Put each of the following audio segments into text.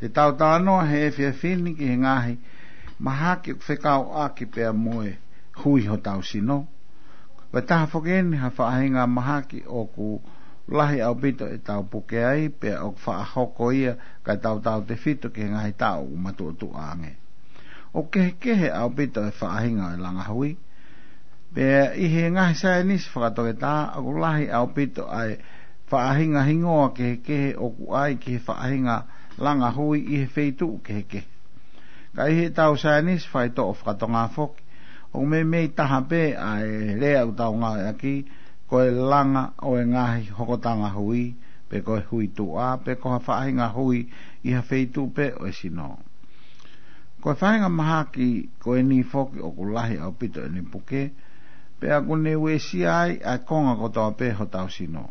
Te tau tānoa he whiawhini ki he ngahi, mahaki whekau aki pēr moe hui ho tau sino. Wa taha whakeni ha whaahinga mahaki o ku lahi au pito e tau puke ai, pēr o whaahoko ia kai tau te whito ki he ngahi tau umatu o tu ange. O kehe au pito e whaahinga e langa hui. Pēr i he ngahi sae nisi whakatoke tā, o ku lahi au pito ai whaahinga hingoa kehe o ku ai ki he whaahinga langa hui i he wheitu kehe. Ka i he tau sae nisi whai to o whakatonga whoki. O me mei taha pē ai rea u tau ngā aki, koe langa o e ngahi hokotanga hui, pe koe hui tu a, pe koe whaahinga hui i ha wheitu pē o e sino. Koe whahinga mahaki koe ni whoki o ku lahi au pito e ni puke, pe a kune ue si ai a konga kotoa pē ho tau sino.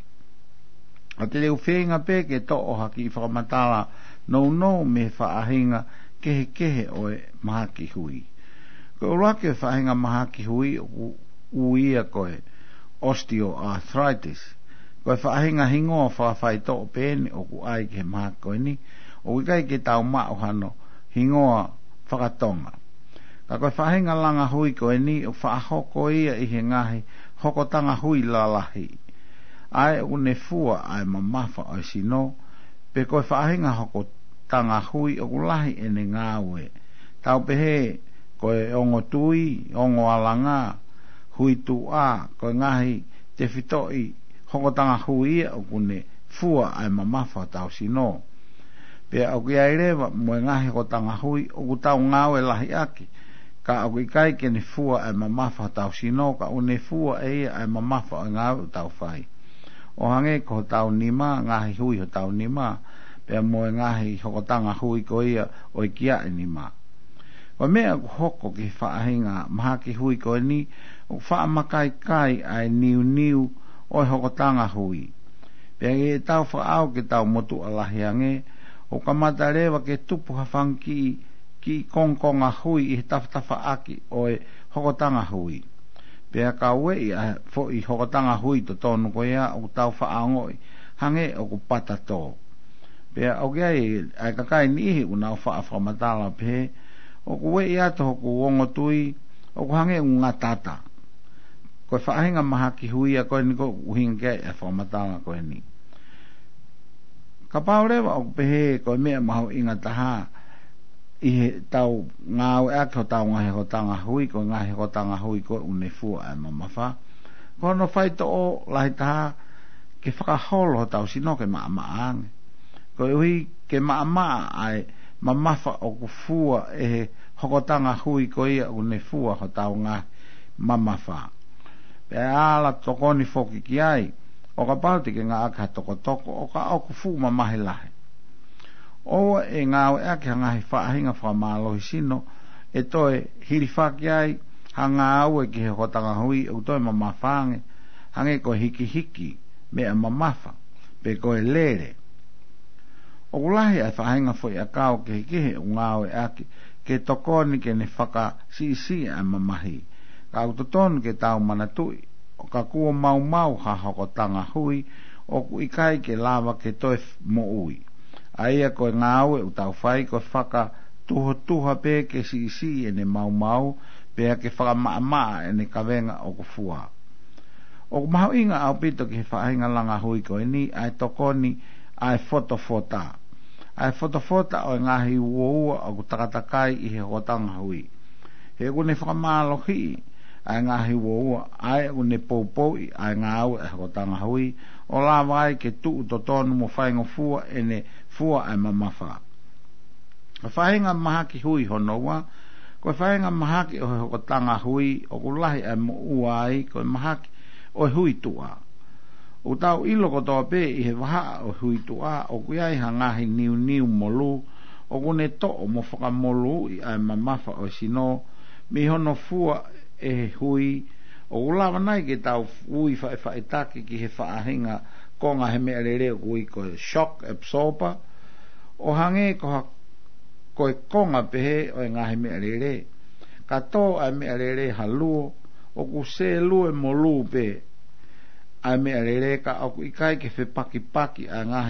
A te leu whenga pē ke to o haki i whakamatala no me whaahinga kehe o e mahaki hui. Ko urake whahinga mahaki hui o uia koe osteoarthritis. Koe whahinga hingoa whawhai to o pēne o ku ai ke mahaki koe ni, o ikai ke tau mao hano hingoa whakatonga. Ka koe whahinga langa hui koe ni o whaahoko ia i he ngahi hokotanga hui lalahi. Ai o ne fua ai mamafa o sino, pe koe whahinga hokotanga hui o ku lahi ene ngāwe. Tau pehe koe ongo tui, ongo alanga, hui tu a, koe ngahi te whitoi hokotanga hui o kune fua ai mamafa tau sino. Pea au ki airewa moe ngahi hokotanga hui o ku tau ngawe lahi aki, ka au ki kai ke ne fua ai mamafa tau sino, ka une fua e ai mamafa o ngawe tau whai. O hange ko tau nima, ngahi hui ho tau nima, pea moe ngahi hokotanga hui ko ia o i kia e nima. Wa mea ku hoko ki whaahinga mahaki hui koe ni, o whaamakai kai ai niu o i hokotanga hui. Pea e tau whaau ke tau motu alahiange, o kamata rewa ke tupu hawhanki ki kongkonga hui i tawhatafa aki o i hokotanga hui. Pea ka wei a fo i hokotanga hui to tonu ko ia o tau whaangoi, hange o ku patato. Pea o kia ai kakai nihi unau whaafamatala pehe, o ku wei ato hoku wongo tui, o ku hange unga tata. Koe whaahinga mahaki hui a koe ni ko uhinga kia e whamatala koe ni. Ka paurewa o pehe koe mea maho inga taha, i he tau ngāwe ake ho tau ngahe ho tanga hui, koe ngahe ho tanga hui koe une fua e mamawha. Koe no whaito o lahi taha, ke whakaholo ho tau sino ke maa aange. Koe hui ke maa ai, mamafa o ku fua e he hokotanga hui ko ia une fua ho tau ngā mamafa. Pe ala tokoni foki ki ai, o ka pauti ke ngā aka toko, o ka au ku fu mamahi lahe. O e ngāwe ake hangahi whaahinga whamalohi sino, e toe hiriwhaki ai, hanga au e ki he hokotanga hui, o toe mamafange, hange ko hiki, mea mamafa, pe ko e lere. O kulahi ai whahinga fwoi a kau ke kehe o ngāwe ake ke tokoni ke ne whaka si a mamahi. Ka autotonu ke tau manatui, o ka kua mau ha hokotanga hui, o ku ikai ke lava ke toi mo ui. Aia koe ngāwe u tau whai koe whaka tuha pe ke si e ne mau, pe ke whaka maa e ne kawenga o ku fua. O ku maho inga au pito ke whahinga langa hui koe ni, ai tokoni ai fotofota. Ai fotofota o ngahi uoua o takatakai i he hotanga hui. He kune whakamalohi ai ngahi uoua, ai kune poupoi ai ngāu e hotanga hui, o la vai ke tuu to tonu mo whaingo fua ene fua ai mamafa. Whainga mahaki hui honoua, koe whainga mahaki o he hotanga hui, o kulahi ai mo uai, koe mahaki o hui tua. O tau ilo ko toa pe i he waha o hui tua, o kuiai hangahi niu molu, o kune to o mo whakamolu i ai mamafa o sino, mi hono fua e hui, o ulawa nai ke tau ui whaetaki ki he whaahinga konga he mea rere o kui ko shock absorber, o hange koe konga pehe o e ngahi mea rere, ka tō ai mea rere haluo, o ku se lue molu pe, ai mea rere ka au ikai ke whe paki a ngahi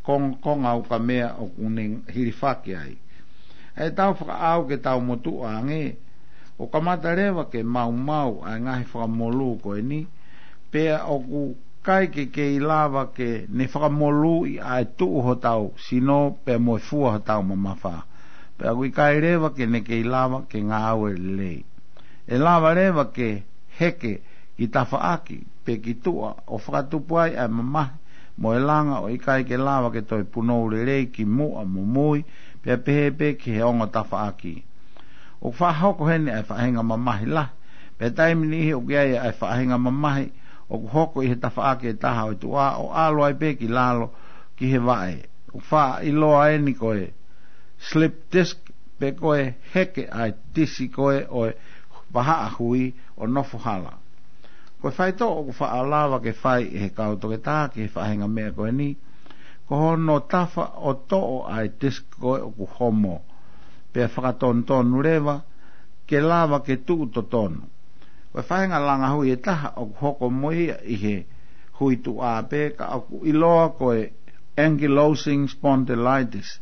konga o ka mea o kuning hirifaki ai. E tau whakaau ke tau motu ange, o ka matarewa ke mau a ngahi whakamolu ko e ni, pea o ku kai ke i lava ke ne whakamolu i a tuu ho tau, sino pea moe fua ho tau mamawha. Pea kui kai rewa ke ne ke i lava ke ngā au e lei. E lava rewa ke heke i tawhaaki, pe ki tua o whakatupuai a mamahi, mo e langa o ikai ke lava ke toi punou rei ki mua mumui, pea pehe ki he ongo tawhaaki. O whahoko hene ai whahenga mamahi lah, pea taimini ihi o kiai ai whahenga mamahi, o hoko i he tawhaaki e taha o tua o alo ai pe ki lalo ki he wae. O wha iloa e ni koe slip disc, pe koe heke ai tisi koe o waha hui o nofo hala. Koe whai to o wha alawa ke whai he kautoke tā ki he whahenga mea koe ni, ko hono tafa o to ai disc koe o ku homo, pe whakatonu rewa ke lava ke tuu to tonu. Koe whahenga langa hui e taha o ku hoko moia i he hui tu a pe ka o ku iloa koe ankylosing spondylitis.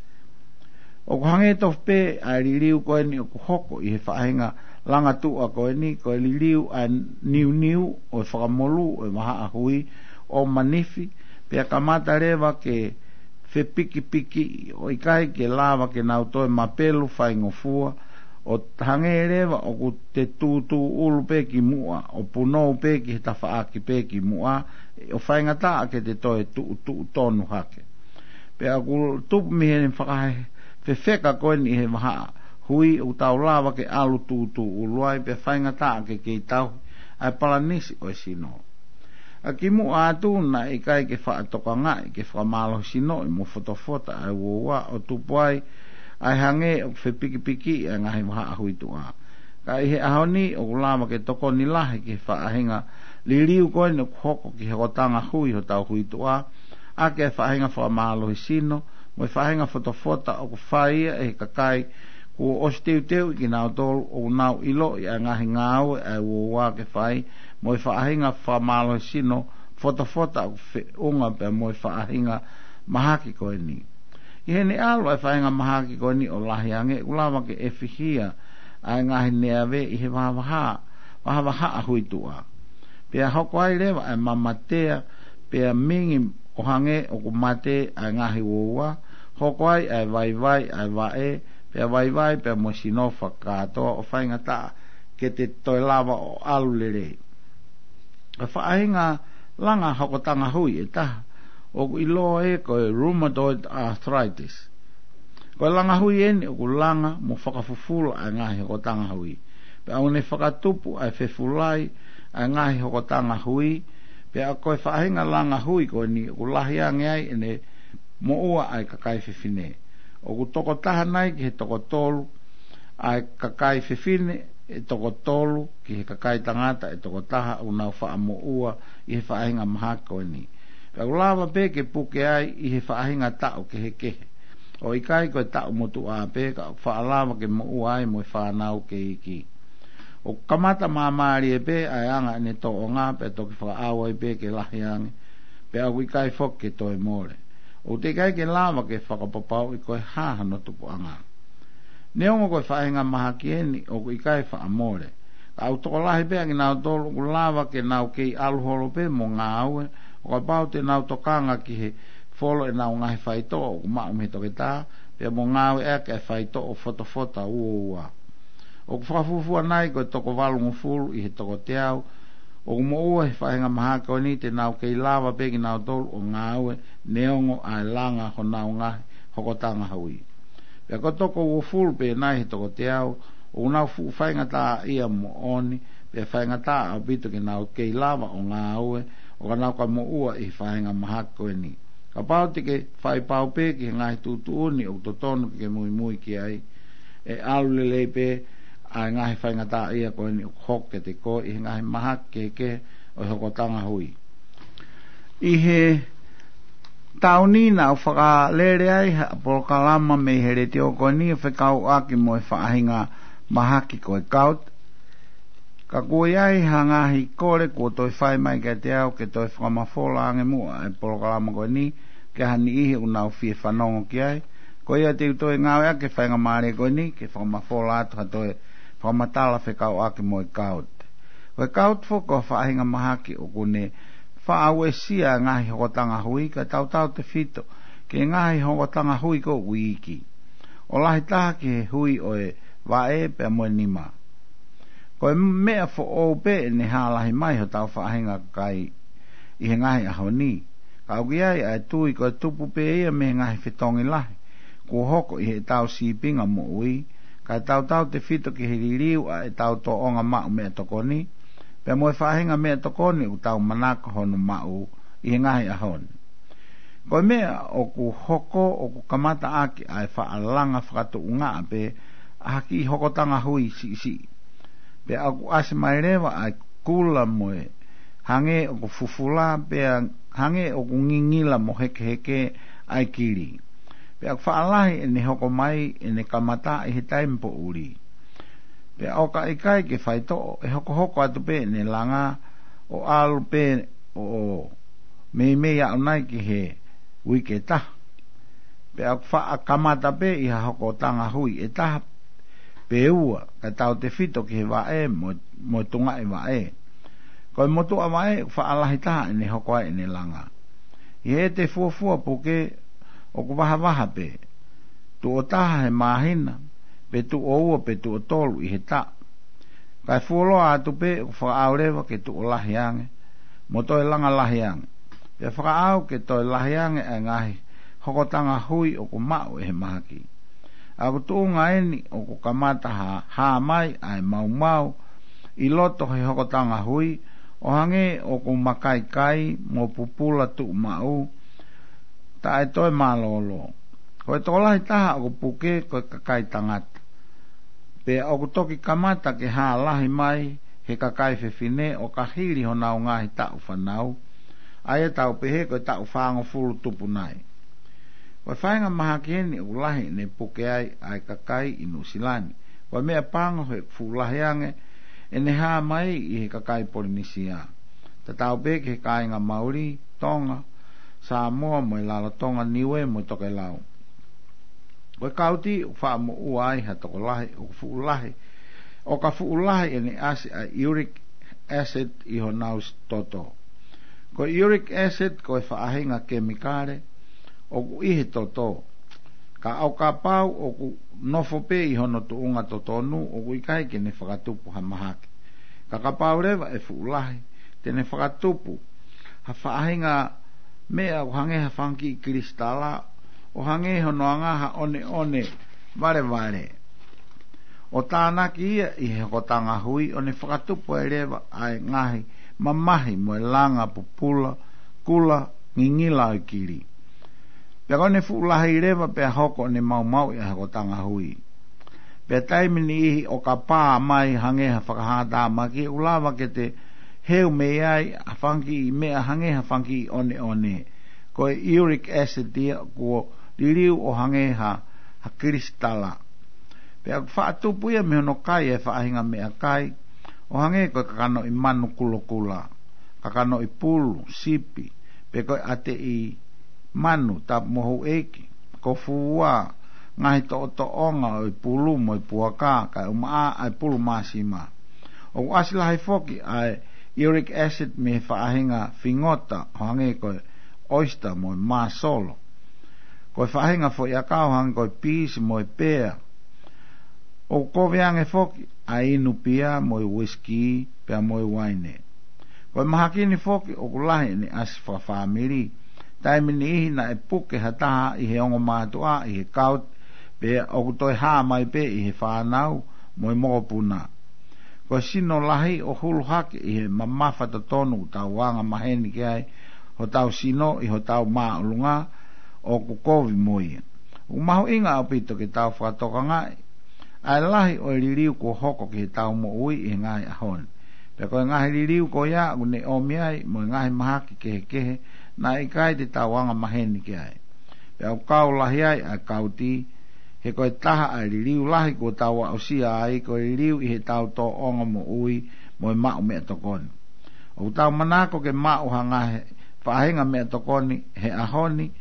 O ku hange tof pe ai ririu koe ni o ku hoko i he whahenga langa tua koe ni koe ririu a niu o whakamolu o maha hui o manifi pe kamata rewa ke fe piki o ikai ke lava ke nautoe mapelu whaingo fua o hange rewa o ku te tūtū ulu pe ki mua o punou pe ki he tawhaaki pe ki mua o whainga taa ke te toe tu tonu hake pe a ku tupu mihe ni whakahe fe wheka koe ni he maha hui o tau lava ke alu tūtū uluai pe whainga taa ke i tau ai palanisi o sino. A ki mu atu na i kai ke whaatoka ngai ke whamalo sino i mo fotofota ai woa o tupuai ai hange o whe piki ai ngahi maha hui tua. Ka i he ahoni o lama ke toko ni lahi ke whaahinga li riu koe ni hoko ki he kotanga hui ho tau hui tua a ke whaahinga whamalo sino mo i whaahinga fotofota o ku whaia e kakai ko osteu ki nau tolu o nau ilo i a ngahi ngau ai woa ke whai mo i whaahinga whamalo sino fotofota o unga pe mo i whaahinga mahaki koe ni. I hene alo ai whahinga mahaki koe ni o lahi ange ulama ke e whihia ai ngahi neawe i he wahawaha a huitua. Pea hoko ai rewa ai mamatea pea mingi o hange o kumate ai ngahi woa hoko ai ai vai ai vae pea vai pea mo sinofa katoa o whainga taa ke te toi lava o alu lerei. A whaahinga langa hokotanga hui e taha o ku ilo e koe rheumatoid arthritis. Koe langa hui eni o ku langa mo whakafufulu a ngahi hokotanga hui. Pe au ne whakatupu ai whewhulai a ngahi hokotanga hui. Pe a koe whaahinga langa hui koe ni o ku lahi ange ai ene mo ua ai kakai whiwhine. O ku toko taha nai ki he toko tolu ai kakai whiwhine e toko tolu ki he kakai tangata e toko taha o nau wha mo ua i he whaahinga mahako ni. Pea ulawa pe ke puke ai i he whaahinga tau ke he kehe. O ikai koe tau motu a pe ka whaalawa ke mo ua ai mo i whanau ke iki. O kamata mamari e pe ai anga ne to o ngā pe toki whaaau ai pe ke lahi ange. Pea o ikai fok ke toi more. O te kai ke lava ke whakapapau i koe haha no tupu anga. Neongo koe whaenga maha ki eni o koe ikai whaamore. Ka au toko lahi pea ki nau tolu ku lava ke nau kei aluholo pe mo ngā aue. O ka pau te nau tokanga ki he wholo e nau ngahi whaito o ku mau me toke tā. Pea mo ngā aue ea ke whaito o fotofota ua. O ku whakafufua nai koe toko valungu fulu i he toko te au. O mo ua he whaenga maha koe ni te nau kei lava pe ki nau tolu o ngā aue neongo ai langa ho nau ngahi hokotanga hui. Pea ko toko ua fulu pe nai he toko te au o nau whaenga tā ia mo oni pea whaenga tā au pito ki nau kei lava o ngā aue o ka nau ka mo ua i whaenga maha koe ni. Ka pau te ke whai pau pe ki he ngahi tutuuni o totonu ke mui ki ai e alu lelei pe ai ngahi whainga tā ia koe ni hoke te koe i ngahi maha ke o hokotanga hui. I he taunina o whaka lere ai polokalama me here te o koe ni o whekau aki mo e whaahinga maha ki koe kaut. Ka koe ai ha ngahi kore kua toi whai mai ke te au ke toi whakamafola ange mua e polokalama koe ni ke hani ihi unau fie whanongo ki ai. Ko ia te utoe ngāwe ake whainga maare koe ni, ke whamafola atu hatoe whamatala whekau ake moe kaut. Koe kaut whoko whaahinga mahaki o kune whaau e sia ngahi hokotanga hui, ka tau te whito, ke ngahi hokotanga hui ko uiki. O lahi taha ki he hui o e wae pe moe nima. Koe mea fo o pe ne halahi mai ho tau whaahinga kai i he ngahi aho ni. Ka uki ai ai tui koe tupu pe ia me ngahi whitongi lahi. Ko hoko i he tau sipinga mo ui, ka tau te whito ki he ririu a e tau to onga mau mea tokoni, pe moe whahinga mea tokoni u tau manaka honu mau i he ngahi ahoni. Koe mea o ku hoko o ku kamata aki ai whaalanga whakatu unga pe haki i hoko tanga hui si. Pe aku ase mai rewa ai kula moe hange o ku fufula pe hange o ku ngingila mo heke ai kiri. Pe aku whaalahi e ne hoko mai e ne kamata i he taimpo uri. Pe oka ikai ke whaito e hoko atu pe ne langa o alu pe o mei au nai ki he wike taha. Pe aku wha kamata pe i ha hoko tanga hui e taha pe ua ka tau te whito ki he wae mo tunga e wae. Koe motu a wae whaalahi taha e ne hoko ai e ne langa. I he te fuafua puke o ku waha pe tu o taha he mahina pe tu o ua pe tu o tolu i he ta kai fuoloa atu pe o whakaaorewa ke tu o lahiange mo toi langa lahiange pe whakaau ke toi lahiange e ngahi hokotanga hui o ku mau e he mahaki aku tu ngaeni o ku kamata ha mai ai mau i loto he hokotanga hui o hange o ku makai mo pupula tu mau ta e toi malolo. Koe tolahi taha o puke koe kakai tangata. Pe o toki kamata ke haa lahi mai he kakai whewhine o kahiri ho nau ngahi tau whanau. Aia tau pehe koe tau whango fulu tupu nai. Koe whainga maha kiheni o lahi ne puke ai kakai i Nusilani. Koe mea pango he fulahi ange e ne haa mai i he kakai Polinisia. Ta tau pehe ke he kainga Maori, Tonga, Samoa mo lalo tonga niwe mo toke lau. Koe kauti o wha mo uai ha toko lahi o fuulahi. O ka fuulahi ene ase a uric acid i ho naus toto. Koe uric acid koe whaahinga kemikare o ku ihe toto. Ka au ka pau o ku nofo pe i hono tuunga totonu o ku ikai ke ne whakatupu ha mahake. Ka pau rewa e fuulahi tene whakatupu ha whaahinga mea o hange ha whanki i kristala o hange hono angaha one vare o tānaki ia i he kotanga hui o ne whakatupu e rewa ai ngahi mamahi mo e langa pupula kula ngingila i kiri pe kone fuulahi rewa pe hoko ne mau i he kotanga hui pe taimini ihi o ka pā mai hange ha whakahata maki ulawa ke te heu me ai a whanki i mea hange ha whanki i one koe uric acid dia ko liriu o hange ha kristala pe ak whaatupu ia me hono kai e whaahinga mea kai o hange koe kakano i manu kula kakano i pulu sipi pe koe ate i manu tap mohu eki ko fuua ngahi to onga o i pulu mo i puaka kai umaa ai pulu masima o asilahi foki ai uric acid me whaahinga fingota o hange koe oyster mo ma solo koe whahinga fo i akau hang koe pisi mo i pea o koveange foki a inu pia mo i whisky pea mo i waine koe mahakini foki o kulahi ni asfa family taimini ihi na e puke hataha i he ongo mātua i he kaut pea o kutoi haa mai pe i he whanau mo i mokopuna koe sino lahi o hulu hake i he mamawhata tonu tau wanga maheni ki ai ho tau sino i ho tau maulunga o kukovi moia. Umahu inga au pito ki tau whakatoka ngai. Ai lahi o ririu ko hoko ki tau mo ui i ngai ahon. Pe koe ngahi ririu ko ia une omiai mo ngahi mahaki kehe na ikai te tau wanga maheni ki ai. Pe au kau lahi ai a kauti he koe taha ai ririu lahi ko tau au sia ai ko ririu i he tau to onga mo ui mo i mau mea tokoni. O tau manako ke mau hangahe whahenga mea tokoni he ahoni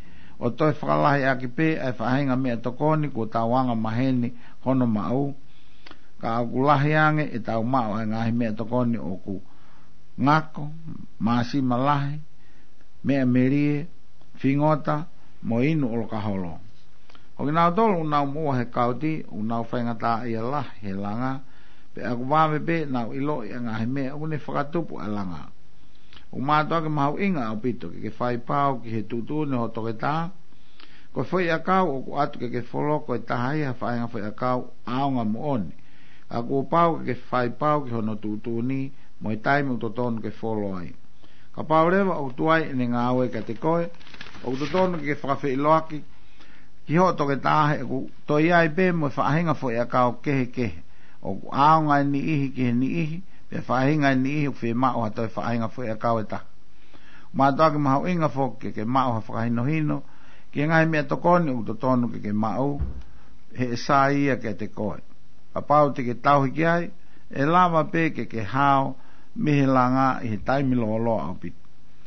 o toi whakalahi aki pe ai whahenga mea tokoni ko tawanga maheni hono mau ka au kulahi ange e tau mau ai ngahi mea tokoni o ku ngako maasi malahi mea merie fingota mo inu o ka holo o nau tolu unau mua he kauti unau whainga ta ia lah he langa pe aku wame pe nau ilo i ngahi mea une whakatupu a langa o mātua ke mahu inga au pito ke whai pau ki he tutune ho toke tā ko foi akau o ku atu ke folo ko tahai ha whainga foi akau aonga muoni a ku pau ke whai pau ki hono tutuni mo i taimi o totonu ke folo ai ka pau rewa o tuai ni ngā aue ka te koe o totonu ke whakawhi iloaki ki ho toke tahe ku toi ai pe mo i whahinga foi akau kehe o ku aonga ni ihi ki he ni ihi pe whahinga ni ihi whi mao ha toi whahinga foi akau e ta mātua ke mahu inga fo ke mao ha whakahino hino ki ngai mea tokoni u totonu ke mau he sa ia ke te koe a pau te ke tauhi ki ai e lama pe ke hao mihi langa i he taimi looloa au pit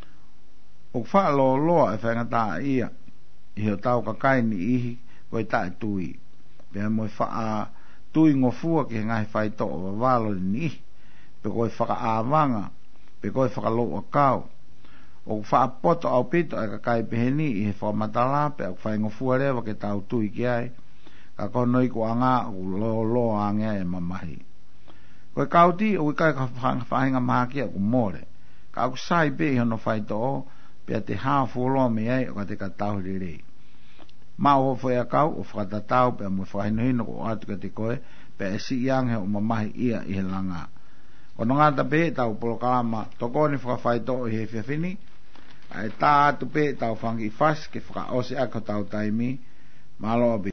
o wha looloa e whangata ia i he tau kakai ni ihi koe tae tui pe mo wha tui ngofua ki ngai whai to o walo ni ihi pe koe whaka awanga pe koe whaka loo kau o wha poto au pito ai kakai peheni i he whamatala pe au whaingo fuarewa ke tau tui ki ai ka konoi ko anga u lo anga e mamahi koe kauti o ikai ka whainga mahaki a ku more ka aku sai pe i hono whai to pe te haa fuolo me ai o ka te ka tau riri ma o whai akau o whakatatau pe mo whainohino ko atu ka te koe pe e si iange o mamahi ia i he langa kono ngata pe tau polokalama tokoni whakawhai to i he whiawhini ai tā atu pe tau whangi fas ke whaka ose ako tau taimi malo